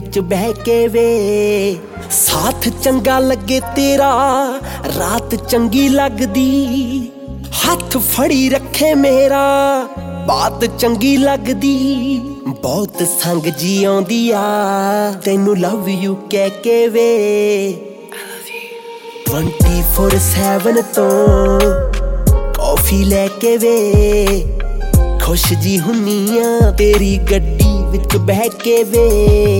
विच बह के वे। साथ चंगा लगे तेरा रात चंगी लगदी, हथ फड़ी रखे मेरा बात चंगी लगदी। बहुत संग जी आउंदी आ तैनू लव यू कह के वे। 24/7 तो कॉफी लेके वे, खुश जी हुन्नी आ तेरी गड्डी विच बह के वे।